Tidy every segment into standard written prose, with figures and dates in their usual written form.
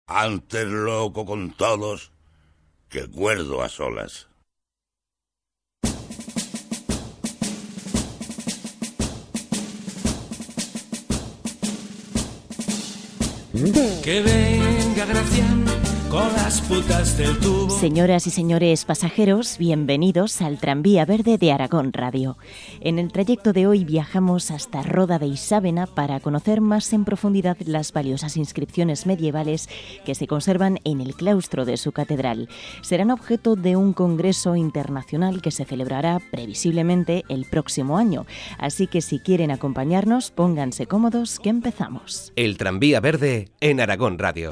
Antes loco con todos que cuerdo a solas. Que venga Gracián con las putas del tubo. Señoras y señores pasajeros, bienvenidos al Tranvía Verde de Aragón Radio. En el trayecto de hoy viajamos hasta Roda de Isábena para conocer más en profundidad las valiosas inscripciones medievales que se conservan en el claustro de su catedral. Serán objeto de un congreso internacional que se celebrará previsiblemente el próximo año. Así que si quieren acompañarnos, pónganse cómodos que empezamos. El Tranvía Verde en Aragón Radio.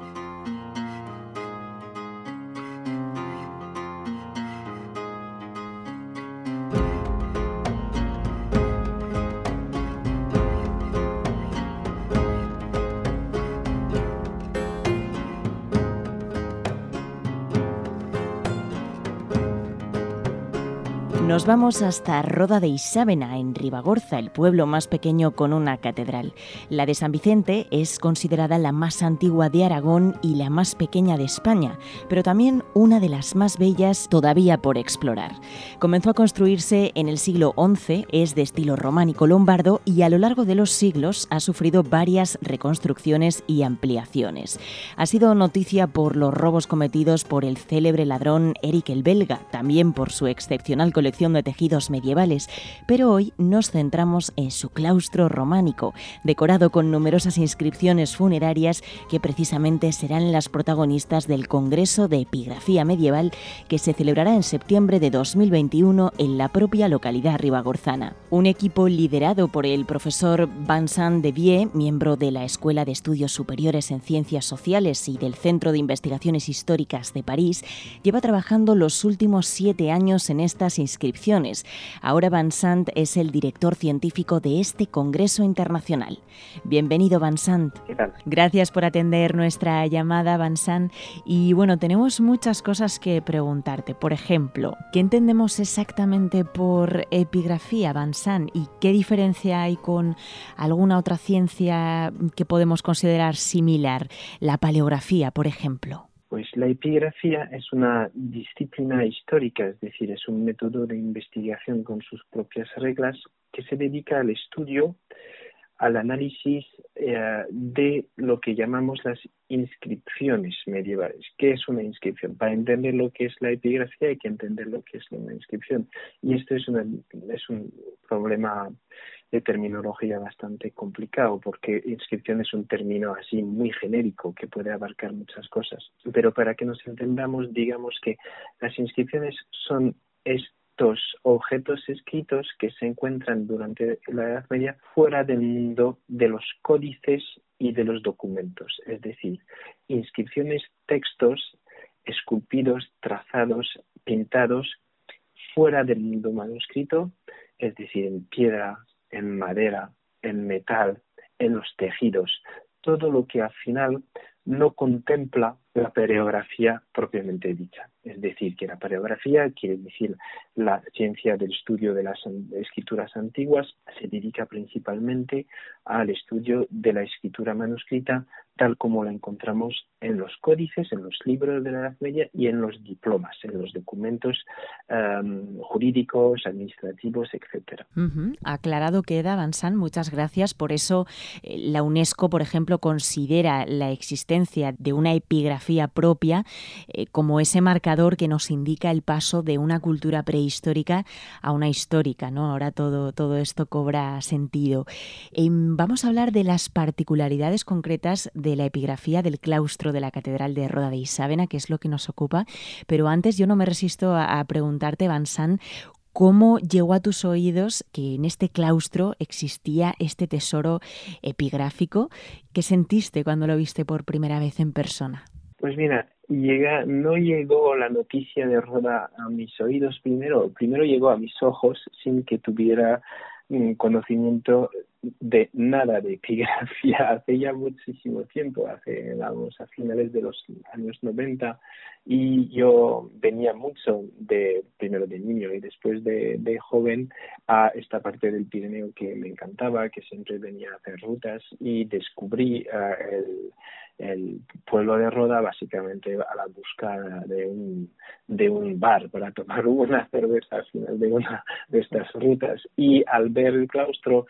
Nos vamos hasta Roda de Isábena, en Ribagorza, el pueblo más pequeño con una catedral. La de San Vicente es considerada la más antigua de Aragón y la más pequeña de España, pero también una de las más bellas todavía por explorar. Comenzó a construirse en el siglo XI, es de estilo románico lombardo y a lo largo de los siglos ha sufrido varias reconstrucciones y ampliaciones. Ha sido noticia por los robos cometidos por el célebre ladrón Eric el Belga, también por su excepcional colección de tejidos medievales, pero hoy nos centramos en su claustro románico, decorado con numerosas inscripciones funerarias que precisamente serán las protagonistas del Congreso de Epigrafía Medieval que se celebrará en septiembre de 2021 en la propia localidad ribagorzana. Un equipo liderado por el profesor Vincent Devier, miembro de la Escuela de Estudios Superiores en Ciencias Sociales y del Centro de Investigaciones Históricas de París, lleva trabajando los últimos 7 años en estas inscripciones. Ahora Vincent es el director científico de este Congreso Internacional. Bienvenido, Vincent. ¿Qué tal? Gracias por atender nuestra llamada, Vincent. Y bueno, tenemos muchas cosas que preguntarte. Por ejemplo, ¿qué entendemos exactamente por epigrafía, Vincent? ¿Y qué diferencia hay con alguna otra ciencia que podemos considerar similar? La paleografía, por ejemplo. Pues la epigrafía es una disciplina histórica, es decir, es un método de investigación con sus propias reglas que se dedica al estudio, al análisis de lo que llamamos las inscripciones medievales. ¿Qué es una inscripción? Para entender lo que es la epigrafía hay que entender lo que es una inscripción. Y esto es un problema de terminología bastante complicado, porque inscripción es un término así muy genérico que puede abarcar muchas cosas. Pero para que nos entendamos, digamos que las inscripciones son estos objetos escritos que se encuentran durante la Edad Media fuera del mundo de los códices y de los documentos. Es decir, inscripciones, textos esculpidos, trazados, pintados fuera del mundo manuscrito, es decir, en piedra, en madera, en metal, en los tejidos, todo lo que al final no contempla la paleografía propiamente dicha. Es decir, que la paleografía quiere decir la ciencia del estudio de las escrituras antiguas, se dedica principalmente al estudio de la escritura manuscrita tal como la encontramos en los códices, en los libros de la Edad Media y en los diplomas, en los documentos jurídicos, administrativos, etc. Aclarado queda, Vincent, muchas gracias. Por eso la UNESCO, por ejemplo, considera la existencia de una epigrafía propia como ese marcador que nos indica el paso de una cultura prehistórica a una histórica, ¿no? Ahora todo esto cobra sentido. Vamos a hablar de las particularidades concretas de la epigrafía del claustro de la Catedral de Roda de Isábena, que es lo que nos ocupa. Pero antes yo no me resisto a preguntarte, Vincent, ¿cómo llegó a tus oídos que en este claustro existía este tesoro epigráfico? ¿Qué sentiste cuando lo viste por primera vez en persona? Pues mira, no llegó la noticia de Roda a mis oídos primero llegó a mis ojos sin que tuviera conocimiento de nada de epigrafía hace ya muchísimo tiempo, vamos, a finales de los años 90, y yo venía mucho primero de niño y después de joven a esta parte del Pirineo que me encantaba, que siempre venía a hacer rutas, y descubrí el pueblo de Roda básicamente a la búsqueda de un bar para tomar una cerveza al final de una de estas rutas, y al ver el claustro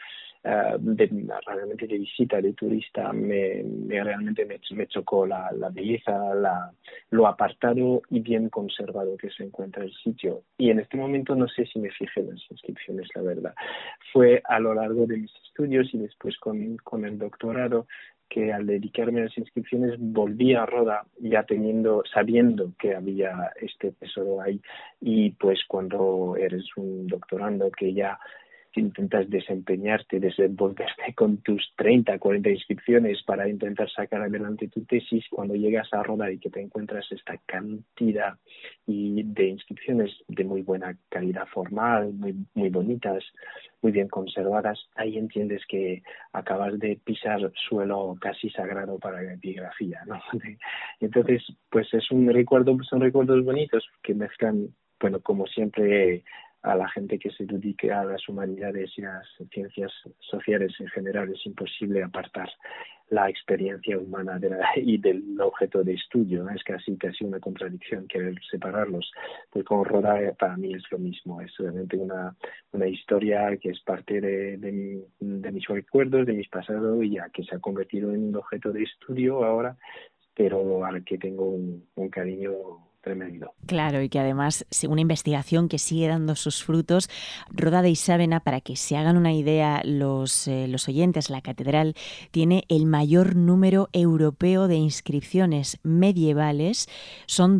realmente de visita, de turista, realmente me chocó la belleza, lo apartado y bien conservado que se encuentra el sitio. Y en este momento no sé si me fijé en las inscripciones, la verdad. Fue a lo largo de mis estudios y después con el doctorado que al dedicarme a las inscripciones volví a Roda ya sabiendo que había este tesoro ahí. Y pues cuando eres un doctorando que ya intentas desempeñarte, desenvolverte con tus 30, 40 inscripciones para intentar sacar adelante tu tesis, cuando llegas a Roda y que te encuentras esta cantidad de inscripciones de muy buena calidad formal, muy, muy bonitas, muy bien conservadas, ahí entiendes que acabas de pisar suelo casi sagrado para la epigrafía, ¿no? Entonces, pues son recuerdos bonitos que mezclan, bueno, como siempre, a la gente que se dedica a las humanidades y a las ciencias sociales en general. Es imposible apartar la experiencia humana y del objeto de estudio, ¿no? Es casi una contradicción querer separarlos. Pues con Roda para mí es lo mismo, es realmente una historia que es parte de mis recuerdos, de mis pasados, y ya que se ha convertido en un objeto de estudio ahora, pero al que tengo un cariño tremendo. Claro, y que además, según una investigación que sigue dando sus frutos, Roda de Isábena, para que se hagan una idea los oyentes, la catedral tiene el mayor número europeo de inscripciones medievales. Son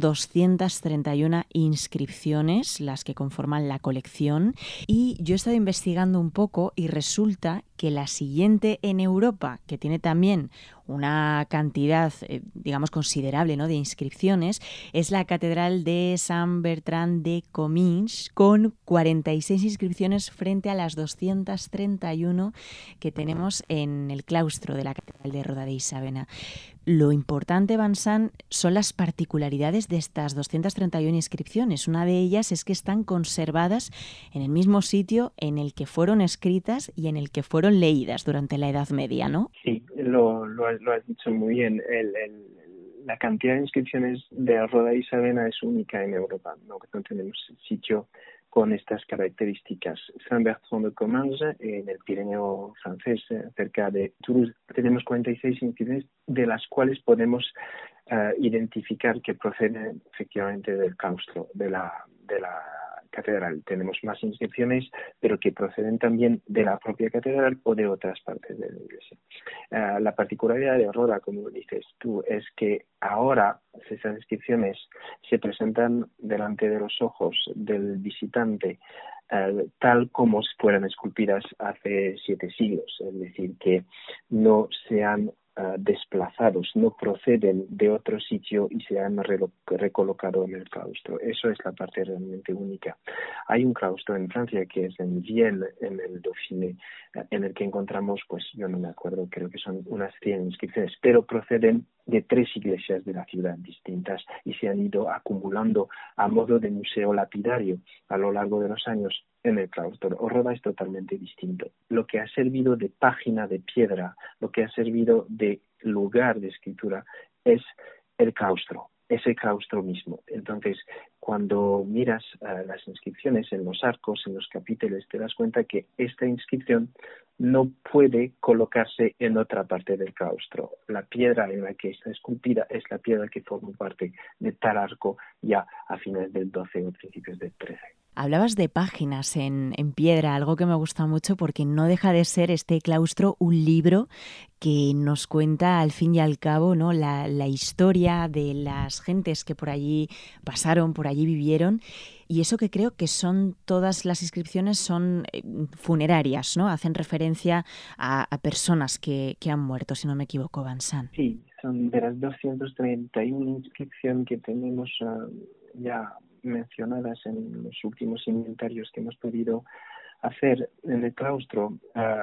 231 inscripciones las que conforman la colección. Y yo he estado investigando un poco y resulta que la siguiente en Europa, que tiene también una cantidad, digamos, considerable, ¿no?, de inscripciones, es la Catedral de Sant Bertran de Comins, con 46 inscripciones frente a las 231 que tenemos en el claustro de la Catedral de Roda de Isábena. Lo importante, Vincent, son las particularidades de estas 231 inscripciones. Una de ellas es que están conservadas en el mismo sitio en el que fueron escritas y en el que fueron leídas durante la Edad Media, ¿no? Sí, lo has dicho muy bien. La cantidad de inscripciones de Roda de Isábena es única en Europa. No tenemos sitio con estas características. Sant Bertran de Comins, en el Pirineo francés, cerca de Toulouse, tenemos 46 inscripciones, de las cuales podemos identificar que proceden efectivamente del claustro de la catedral. Tenemos más inscripciones, pero que proceden también de la propia catedral o de otras partes de la iglesia. La particularidad de Roda, como dices tú, es que ahora esas inscripciones se presentan delante de los ojos del visitante tal como fueran esculpidas hace 7 siglos, es decir, que no se han desplazados, no proceden de otro sitio y se han recolocado en el claustro. Eso es la parte realmente única. Hay un claustro en Francia que es en Vienne, en el Dauphiné, en el que encontramos, pues yo no me acuerdo, creo que son unas 100 inscripciones, pero proceden de 3 iglesias de la ciudad distintas y se han ido acumulando a modo de museo lapidario a lo largo de los años en el claustro. Roda es totalmente distinto. Lo que ha servido de página de piedra, lo que ha servido de lugar de escritura es el claustro, ese claustro mismo. Entonces, cuando miras las inscripciones en los arcos, en los capiteles, te das cuenta que esta inscripción no puede colocarse en otra parte del claustro. La piedra en la que está esculpida es la piedra que forma parte de tal arco ya a finales del 12 o principios del 13. Hablabas de páginas en piedra, algo que me gusta mucho porque no deja de ser este claustro un libro que nos cuenta al fin y al cabo, ¿no?, la historia de las gentes que por allí pasaron, por allí vivieron. Y eso que creo que son todas las inscripciones son funerarias, ¿no? Hacen referencia a personas que han muerto, si no me equivoco, Vincent. Sí, son de las 231 inscripciones que tenemos ya mencionadas en los últimos inventarios que hemos podido hacer en el claustro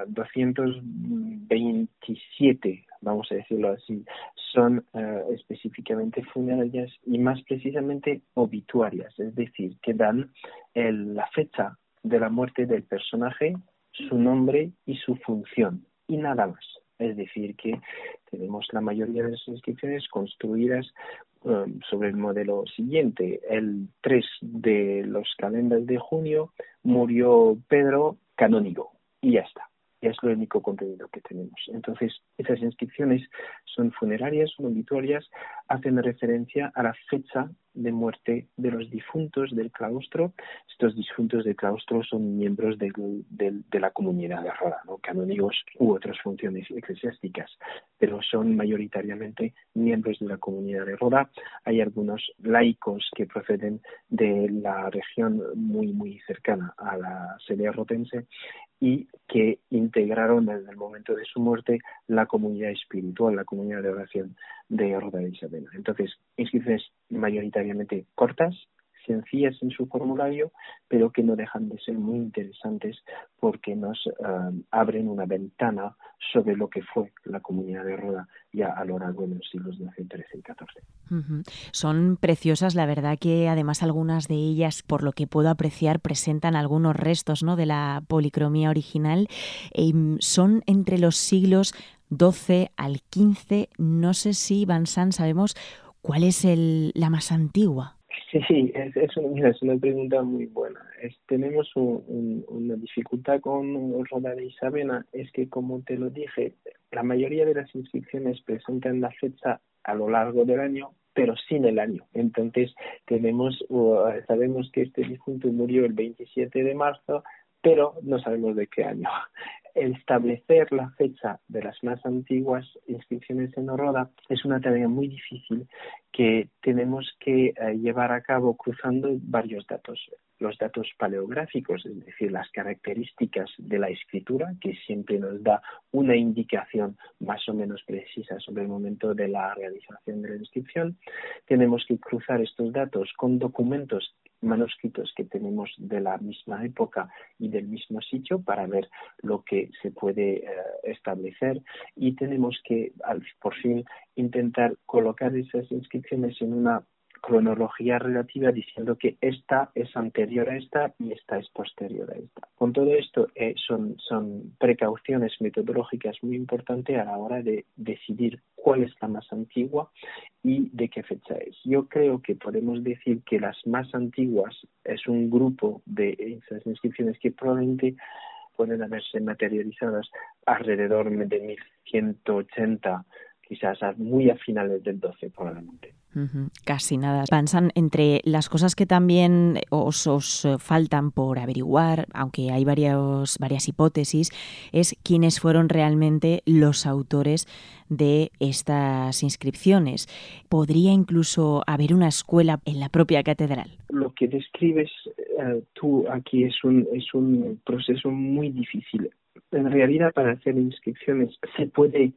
227, vamos a decirlo así, son específicamente funerarias y más precisamente obituarias, es decir, que dan la fecha de la muerte del personaje, su nombre y su función, y nada más. Es decir, que tenemos la mayoría de las inscripciones construidas sobre el modelo siguiente. El 3 de los calendarios de junio murió Pedro canónigo y ya está. Es lo único contenido que tenemos. Entonces, esas inscripciones son funerarias, son obituarias, hacen referencia a la fecha de muerte de los difuntos del claustro. Estos difuntos del claustro son miembros de la comunidad de Roda, ¿no? Canónigos u otras funciones eclesiásticas, pero son mayoritariamente miembros de la comunidad de Roda. Hay algunos laicos que proceden de la región muy cercana a la sede rotense y que integraron desde el momento de su muerte la comunidad espiritual, la comunidad de oración de Roda de Isabena. Entonces, inscripciones mayoritariamente cortas, sencillas en su formulario, pero que no dejan de ser muy interesantes porque nos abren una ventana sobre lo que fue la comunidad de Roda ya a lo largo de los siglos XII, XIII y XIV. Uh-huh. Son preciosas, la verdad que además algunas de ellas, por lo que puedo apreciar, presentan algunos restos, ¿no?, de la policromía original. Son entre los siglos XII al XV. No sé si, Vincent, sabemos cuál es la más antigua. Sí, es una pregunta muy buena. Tenemos una dificultad con Roda de Isabena, es que, como te lo dije, la mayoría de las inscripciones presentan la fecha a lo largo del año, pero sin el año. Entonces, sabemos que este difunto murió el 27 de marzo, pero no sabemos de qué año. Establecer la fecha de las más antiguas inscripciones en Roda es una tarea muy difícil que tenemos que llevar a cabo cruzando varios datos. Los datos paleográficos, es decir, las características de la escritura, que siempre nos da una indicación más o menos precisa sobre el momento de la realización de la inscripción. Tenemos que cruzar estos datos con documentos manuscritos que tenemos de la misma época y del mismo sitio para ver lo que se puede establecer, y tenemos que por fin intentar colocar esas inscripciones en una cronología relativa diciendo que esta es anterior a esta y esta es posterior a esta. Con todo esto son precauciones metodológicas muy importantes a la hora de decidir cuál es la más antigua y de qué fecha es. Yo creo que podemos decir que las más antiguas es un grupo de esas inscripciones que probablemente pueden haberse materializadas alrededor de 1180, quizás muy a finales del 12 probablemente. Casi nada. Pensan entre las cosas que también os faltan por averiguar, aunque hay varias hipótesis, es quiénes fueron realmente los autores de estas inscripciones. ¿Podría incluso haber una escuela en la propia catedral? Lo que describes tú aquí es un proceso muy difícil. En realidad, para hacer inscripciones se puede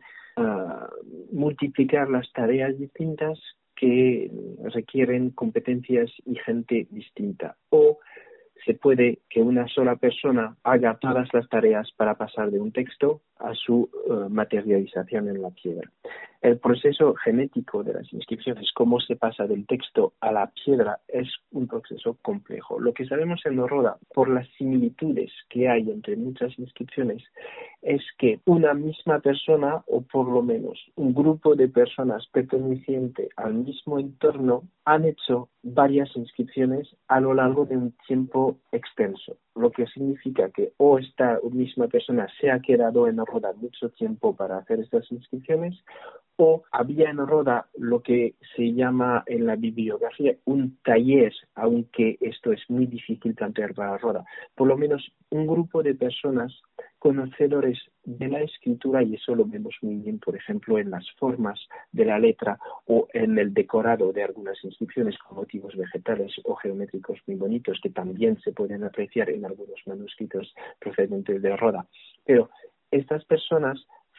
multiplicar las tareas distintas que requieren competencias y gente distinta, o se puede que una sola persona haga todas las tareas para pasar de un texto a su materialización en la piedra. El proceso genético de las inscripciones, cómo se pasa del texto a la piedra, es un proceso complejo. Lo que sabemos en Roda, por las similitudes que hay entre muchas inscripciones, es que una misma persona, o por lo menos un grupo de personas pertenecientes al mismo entorno, han hecho varias inscripciones a lo largo de un tiempo extenso, lo que significa que o esta misma persona se ha quedado en Roda mucho tiempo para hacer estas inscripciones, o había en Roda lo que se llama en la bibliografía un taller, aunque esto es muy difícil plantear para Roda, por lo menos un grupo de personas conocedores de la escritura, y eso lo vemos muy bien, por ejemplo, en las formas de la letra o en el decorado de algunas inscripciones con motivos vegetales o geométricos muy bonitos que también se pueden apreciar en algunos manuscritos procedentes de Roda. Pero estas personas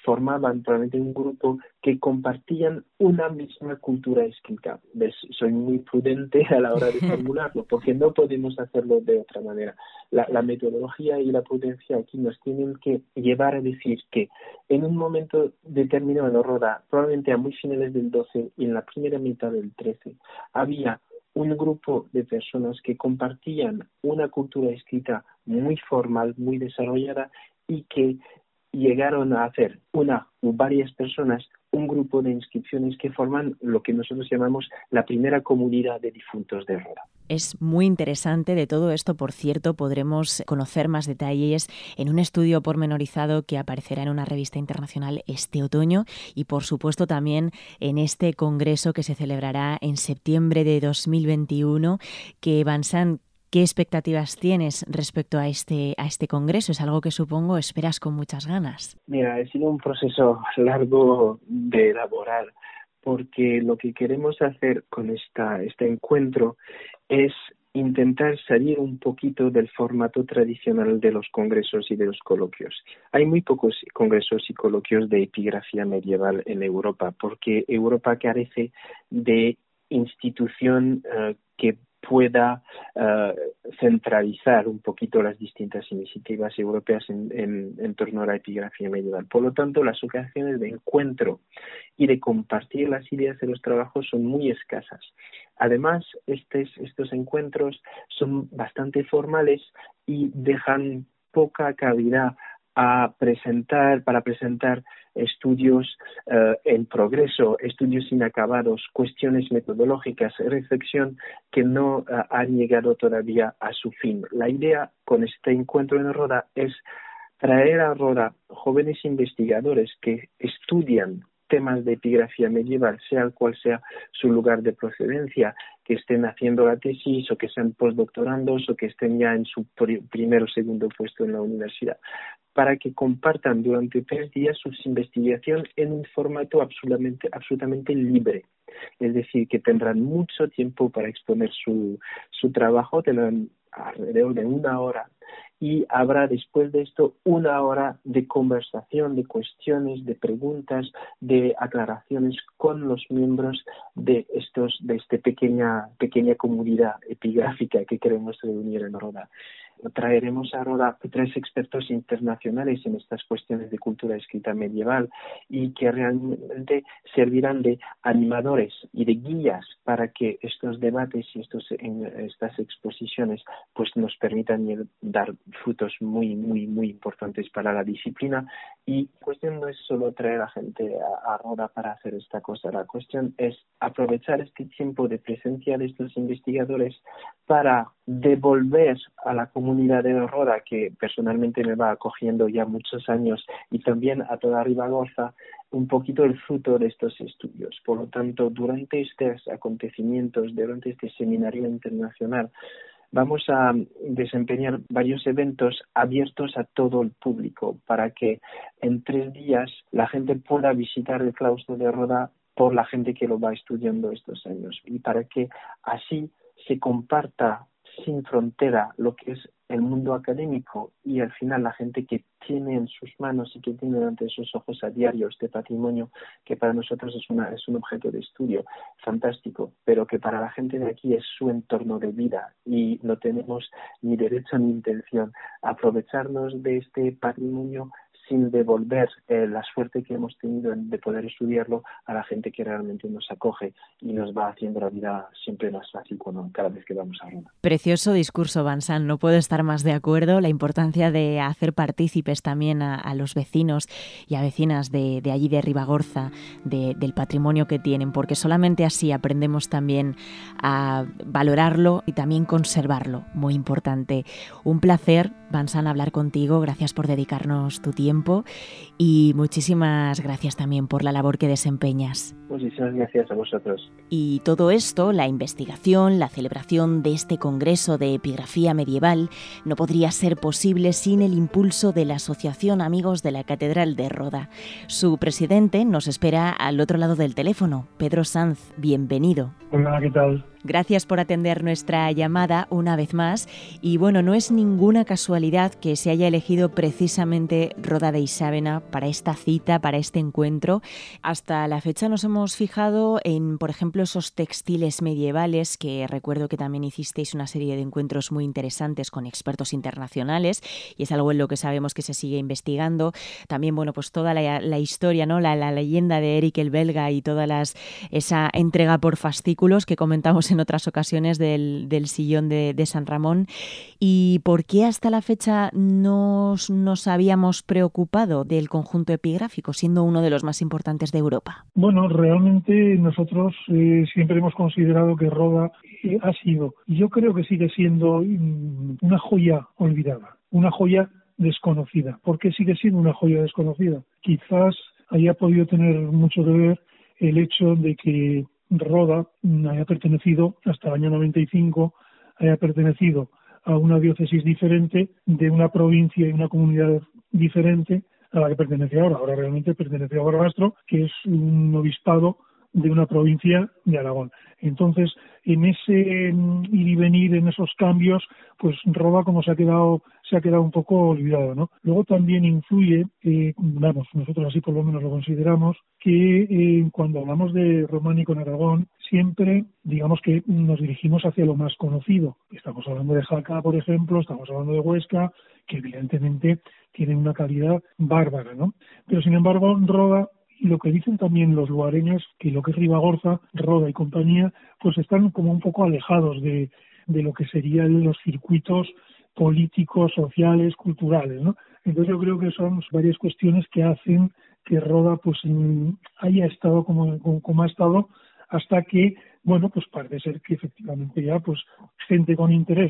formaban probablemente un grupo que compartían una misma cultura escrita. Soy muy prudente a la hora de formularlo, porque no podemos hacerlo de otra manera. La metodología y la prudencia aquí nos tienen que llevar a decir que en un momento determinado en Roda, probablemente a muy finales del 12 y en la primera mitad del 13, había un grupo de personas que compartían una cultura escrita muy formal, muy desarrollada, y que llegaron a hacer una o varias personas un grupo de inscripciones que forman lo que nosotros llamamos la primera comunidad de difuntos de Roda. Es muy interesante. De todo esto, por cierto, podremos conocer más detalles en un estudio pormenorizado que aparecerá en una revista internacional este otoño y, por supuesto, también en este congreso que se celebrará en septiembre de 2021, que Vincent, ¿qué expectativas tienes respecto a este congreso? Es algo que supongo esperas con muchas ganas. Mira, ha sido un proceso largo de elaborar, porque lo que queremos hacer con este encuentro es intentar salir un poquito del formato tradicional de los congresos y de los coloquios. Hay muy pocos congresos y coloquios de epigrafía medieval en Europa, porque Europa carece de institución que pueda centralizar un poquito las distintas iniciativas europeas en torno a la epigrafía medieval. Por lo tanto, las ocasiones de encuentro y de compartir las ideas de los trabajos son muy escasas. Además, estos encuentros son bastante formales y dejan poca cavidad para presentar estudios en progreso, estudios inacabados, cuestiones metodológicas, reflexión que no han llegado todavía a su fin. La idea con este encuentro en Roda es traer a Roda jóvenes investigadores que estudian temas de epigrafía medieval, sea cual sea su lugar de procedencia, que estén haciendo la tesis o que sean postdoctorandos o que estén ya en su primero o segundo puesto en la universidad, para que compartan durante 3 días sus investigaciones en un formato absolutamente libre. Es decir, que tendrán mucho tiempo para exponer su trabajo, tendrán alrededor de 1 hora, y habrá después de esto 1 hora de conversación, de cuestiones, de preguntas, de aclaraciones con los miembros de esta pequeña comunidad epigráfica que queremos reunir en Roda. Traeremos a Roda 3 expertos internacionales en estas cuestiones de cultura escrita medieval y que realmente servirán de animadores y de guías para que estos debates y estas exposiciones pues nos permitan dar frutos muy, muy, muy importantes para la disciplina. Y la cuestión no es solo traer a gente a Roda para hacer esta cosa, la cuestión es aprovechar este tiempo de presencia de estos investigadores para devolver a la comunidad de Roda, que personalmente me va acogiendo ya muchos años, y también a toda Ribagorza, un poquito el fruto de estos estudios. Por lo tanto, durante estos acontecimientos, durante este seminario internacional, vamos a desempeñar varios eventos abiertos a todo el público para que en 3 días la gente pueda visitar el claustro de Roda por la gente que lo va estudiando estos años, y para que así se comparta sin frontera lo que es el mundo académico y al final la gente que tiene en sus manos y que tiene ante sus ojos a diario este patrimonio que para nosotros es un objeto de estudio fantástico, pero que para la gente de aquí es su entorno de vida y no tenemos ni derecho ni intención a aprovecharnos de este patrimonio sin devolver la suerte que hemos tenido de poder estudiarlo a la gente que realmente nos acoge y nos va haciendo la vida siempre más fácil cada vez que vamos a Roma. Precioso discurso, Vincent. No puedo estar más de acuerdo. La importancia de hacer partícipes también a los vecinos y a vecinas de allí de Ribagorza, del patrimonio que tienen, porque solamente así aprendemos también a valorarlo y también conservarlo. Muy importante. Un placer, Vincent, hablar contigo. Gracias por dedicarnos tu tiempo y muchísimas gracias también por la labor que desempeñas. Muchísimas gracias a vosotros. Y todo esto, la investigación, la celebración de este Congreso de Epigrafía Medieval, no podría ser posible sin el impulso de la Asociación Amigos de la Catedral de Roda. Su presidente nos espera al otro lado del teléfono, Pedro Sanz. Bienvenido. Hola, ¿qué tal? Gracias por atender nuestra llamada una vez más. Y bueno, no es ninguna casualidad que se haya elegido precisamente Roda de Isábena para esta cita, para este encuentro. Hasta la fecha nos hemos fijado en, por ejemplo, esos textiles medievales, que recuerdo que también hicisteis una serie de encuentros muy interesantes con expertos internacionales, y es algo en lo que sabemos que se sigue investigando. También, bueno, pues toda la historia, ¿no? La leyenda de Eric el Belga y esa entrega por fascículos que comentamos en otras ocasiones del sillón de San Ramón. ¿Y por qué hasta la fecha no nos habíamos preocupado del conjunto epigráfico, siendo uno de los más importantes de Europa? Bueno, realmente nosotros siempre hemos considerado que Roda ha sido, y yo creo que sigue siendo, una joya olvidada, una joya desconocida. ¿Por qué sigue siendo una joya desconocida? Quizás haya podido tener mucho que ver el hecho de que Roda haya pertenecido, hasta el año 95, haya pertenecido a una diócesis diferente, de una provincia y una comunidad diferente a la que pertenece ahora. Ahora realmente pertenece a Barbastro, que es un obispado de una provincia de Aragón. Entonces, en ese ir y venir, en esos cambios, pues Roda como se ha quedado un poco olvidado, ¿no? Luego también influye, nosotros así por lo menos lo consideramos, que cuando hablamos de románico en Aragón, siempre, digamos que nos dirigimos hacia lo más conocido. Estamos hablando de Jaca, por ejemplo, estamos hablando de Huesca, que evidentemente tienen una calidad bárbara, ¿no? Pero sin embargo, Roda, y lo que dicen también los luareños, que lo que es Ribagorza, Roda y compañía, pues están como un poco alejados de lo que serían los circuitos políticos, sociales, culturales, ¿no? Entonces yo creo que son varias cuestiones que hacen que Roda pues haya estado como ha estado, hasta que, bueno, pues parece ser que efectivamente ya pues gente con interés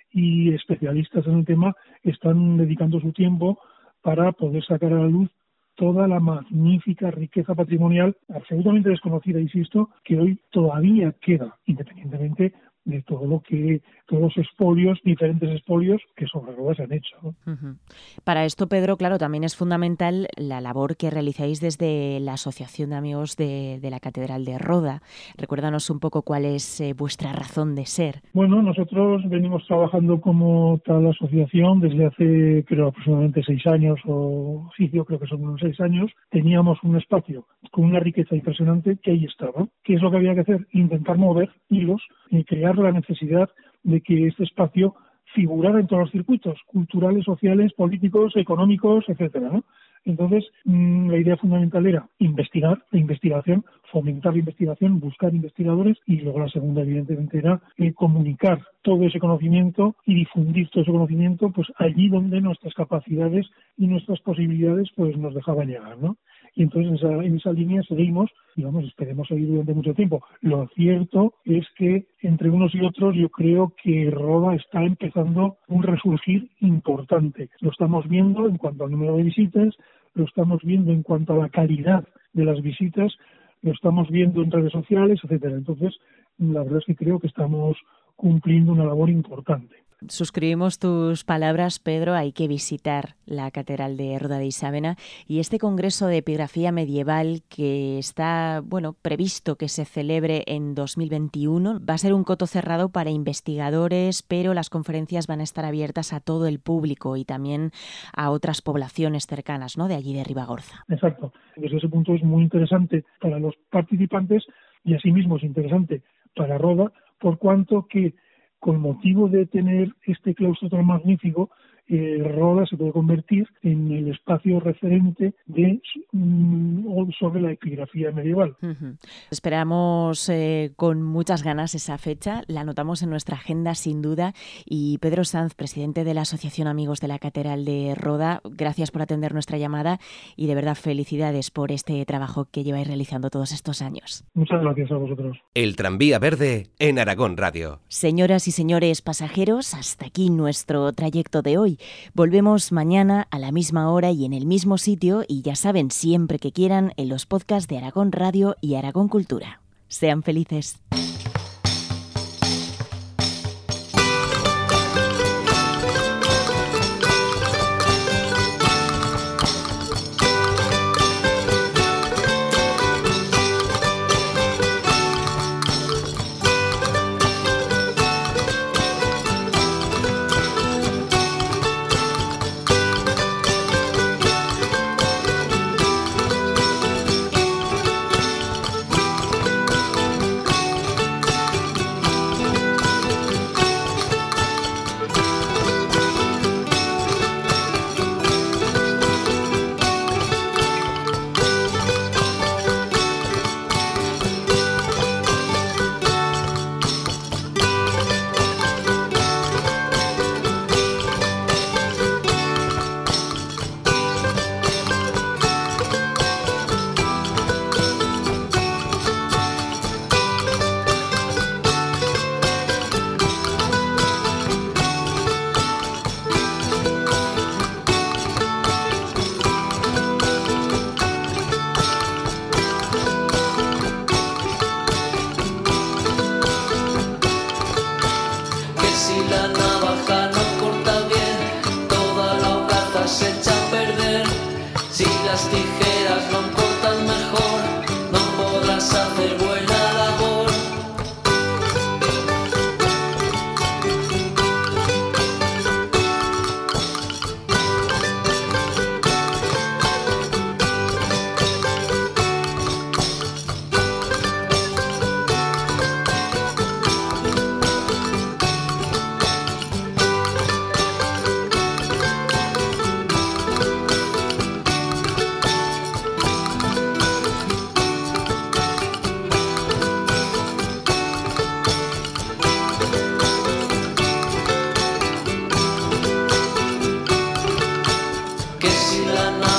y especialistas en el tema están dedicando su tiempo para poder sacar a la luz toda la magnífica riqueza patrimonial, absolutamente desconocida, insisto, que hoy todavía queda, independientemente de todos los expolios, diferentes expolios que sobre Roda se han hecho, ¿no? Uh-huh. Para esto, Pedro, claro, también es fundamental la labor que realizáis desde la Asociación de Amigos de la Catedral de Roda. Recuérdanos un poco cuál es vuestra razón de ser. Bueno, nosotros venimos trabajando como tal asociación desde hace, creo, aproximadamente 6 años, yo creo que son unos 6 años. Teníamos un espacio con una riqueza impresionante que ahí estaba. ¿Qué es lo que había que hacer? Intentar mover hilos y crear la necesidad de que este espacio figurara en todos los circuitos culturales, sociales, políticos, económicos, etcétera, ¿no? Entonces, la idea fundamental era investigar, la investigación, fomentar la investigación, buscar investigadores, y luego la segunda, evidentemente, era comunicar todo ese conocimiento y difundir todo ese conocimiento pues allí donde nuestras capacidades y nuestras posibilidades pues nos dejaban llegar, ¿no? Y entonces en esa línea seguimos, esperemos seguir durante mucho tiempo. Lo cierto es que entre unos y otros yo creo que Roda está empezando un resurgir importante. Lo estamos viendo en cuanto al número de visitas, lo estamos viendo en cuanto a la calidad de las visitas, lo estamos viendo en redes sociales, etcétera. Entonces, la verdad es que creo que estamos cumpliendo una labor importante. Suscribimos tus palabras, Pedro. Hay que visitar la Catedral de Roda de Isábena y este congreso de epigrafía medieval que está, previsto que se celebre en 2021. Va a ser un coto cerrado para investigadores, pero las conferencias van a estar abiertas a todo el público y también a otras poblaciones cercanas, ¿no?, de allí de Ribagorza. Exacto. Desde ese punto es muy interesante para los participantes y asimismo es interesante para Roda, por cuanto que con motivo de tener este claustro tan magnífico, Roda se puede convertir en el espacio referente sobre la epigrafía medieval. Uh-huh. Esperamos con muchas ganas esa fecha, la anotamos en nuestra agenda sin duda. Y Pedro Sanz, presidente de la Asociación Amigos de la Catedral de Roda, gracias por atender nuestra llamada y de verdad felicidades por este trabajo que lleváis realizando todos estos años. Muchas gracias a vosotros. El tranvía verde en Aragón Radio. Señoras y señores pasajeros, hasta aquí nuestro trayecto de hoy. Volvemos mañana a la misma hora y en el mismo sitio, y ya saben, siempre que quieran, en los podcasts de Aragón Radio y Aragón Cultura. Sean felices.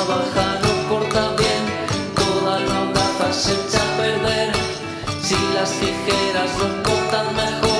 navaja no corta bien, toda la hogaza se echa a perder. Si las tijeras no cortan mejor,